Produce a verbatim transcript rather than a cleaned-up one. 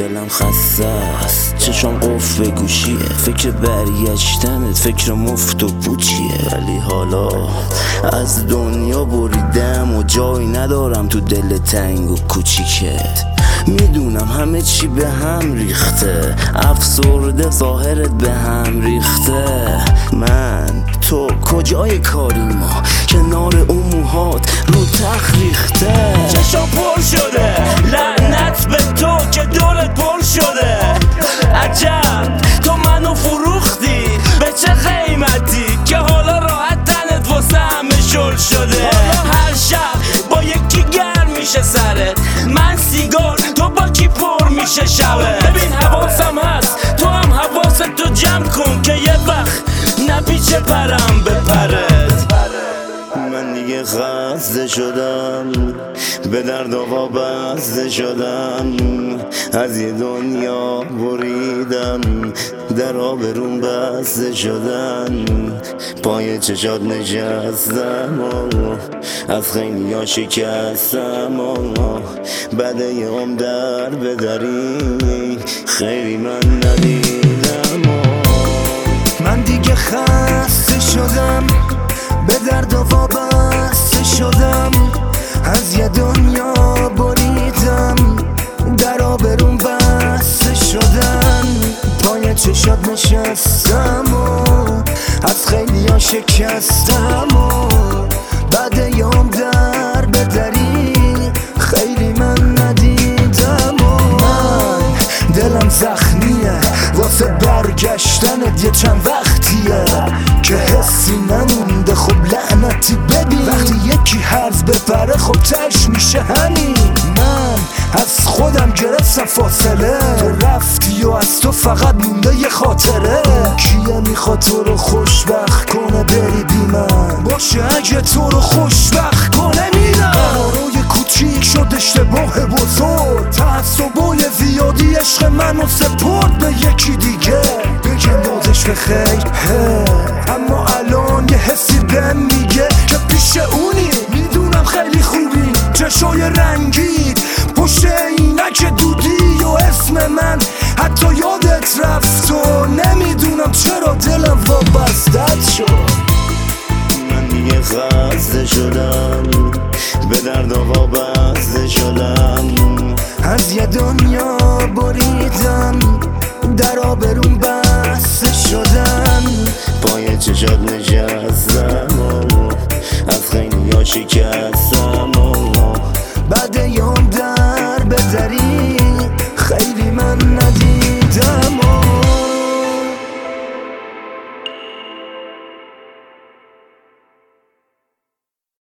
دلم خسته است، چشم قفل گوشیه، فکر برگشتنت فکر مفت و پوچیه. ولی حالا از دنیا بریدم و جای ندارم تو دل تنگ و کوچیکت. میدونم همه چی به هم ریخته، افسرده ظاهرت به هم ریخته. من تو کجای کاری ما، کنار اون موهات رو تخت ریخته. چشم پر شده لعنت به تو که دورت پر شده. عجب تو منو فروختی به چه قیمتی که حالا راحت تنت واسه همه شل شده. هر شب با یکی گرم میشه سرت، من سیگار تو با کی پر میشه شبه. ببین حواسم هست تو هم حواست تو جمع کن که یه وقت نپیچه پرم به پرت. من دیگه خسته شدم، به درد و وابسته شدم، از یه دنیا بریدم، در آبروم بسته شدن، پای چشات نشستم و از خیلی ها شکستم و بده یه هم در بدری خیلی من ندیدم. من دیگه خسته شدم، به درد و وابسته شدم، از یه دنیا بریدم، در آبروم بسته شدن، پای چشات نشستم و از خیلی ها شکستم و بعد یام در بدری خیلی من ندیدم. و من دلم زخمیه واسه برگشتنت، یه چند وقتیه که حسی نمونده. خب لعنتی ببین وقتی یکی هرز بپره خب تش میشه همین. من از خودم گرفتم فاصله، تو رفتی و از تو فقط مونده یه خاطره. کیه میخواد تو رو خوشبخت کنه بری بی من، باشه اگه تو رو خوشبخت کنه میرم. قرارای کوچیک شد اشتباه بزرگ، تعصبای زیادی عشق منو سپرد به یکی دیگه. بگم یادش به خیر اما الان یه حسی بهم میگه که پیش اونی. میدونم خیلی خوبی، چشای رنگید، پشت عینک دودی و اسم من حتی یادت رفت و نمیدونم چرا دلم وابستت شد. من دیگه خسته شدم، به درد و وابسته شدم، از یه دنیا بریدم، در آبروم بسته شدن، پای چشات